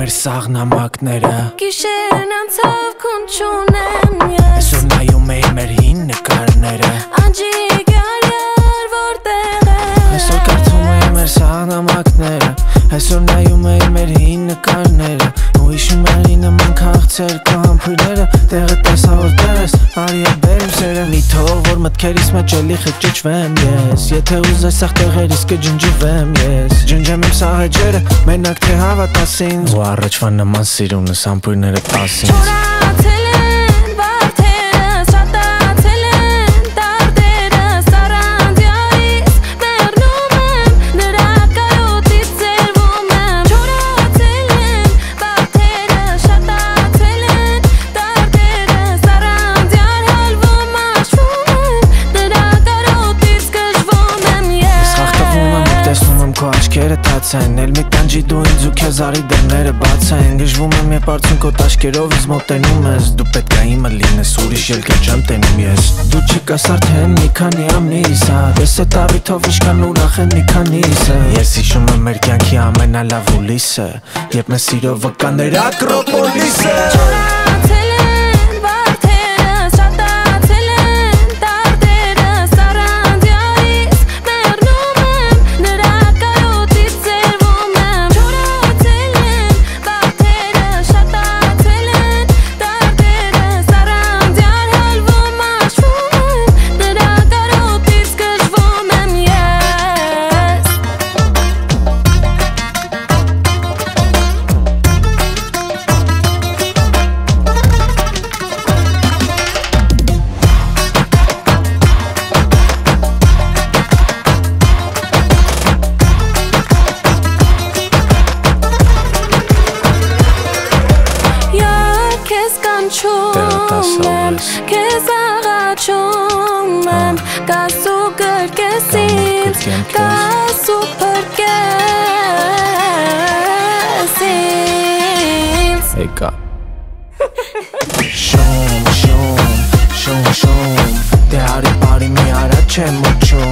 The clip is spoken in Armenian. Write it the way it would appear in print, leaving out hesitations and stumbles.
մեր սաղնամակները Գիշերն անցավ քուն չունեմ ես Այսօր նայում էի մեր հին նկարները Անջիկ արյար որտեղ ես Այսօր կարդում էի մեր սաղնամակները Այսօր նայում էի մեր հին նկարները Ու հիշում էի նման քաղցեր կամփույրները Տեղը տեսա որտեղ ես, արի է բերում սերը Մի թող որ մտքերիս մեջ էլի խճճվեմ ես Եթե ուզես աղ տեղերիս կջնջվեմ ես Ջնջեմ իմ սաղեջերը, մենակ թե հավատաս ինձ Ու առաջվա նման սիրունս ամփույրները տաս ինձ Չորացել են վարդերս, շատացել են տարդերս Առանձյալիս մեռնում եմ, նրա կարոտից ձերվում եմ Չորացել են վարդերս, շատացել են տարդերս Առանձյալ հալվում աշխվում եմ, նրա կարոտից գժվում եմ Ես խախտվում եմ ու տեսնում եմ քո աչքերը թաց են Էլ մի տանջի դու ինձ ու քեզ արի դռները բաց են Գժվում եմ երբ արցունքոտ աշկերով ինձ մոտենում ես Դու պետք է իմը լինես, ուրիշ ելք չեմ տենում ես Դու չկաս արդեն մի քանի ամիս Ես էդ առիթով ինչքան ուրախ եմ մի քանիսը Ես հիշում եմ մեր կյանքի ամենալավ ուլիսը Երբ մեզ սիրով վկաներ Ակրոպոլիսը Չորացել են վարդերս, շատացել են տարդերս Առանձյալիս մեռնում եմ, նրա կարոտից ձերվում եմ Չորացել են վարդերս, շատացել են տարդերս Առանձյալ հալվում աշխվում եմ, նրա կարոտից գժվում եմ ես Քեզ կանչում եմ, քեզ աղաչում եմ Կաս ու գրկես ինձ, կաս ու փրկես ինձ Եկա Շում, շում, շում, շում Դե հարի բարի մի առաջ եմ ուչում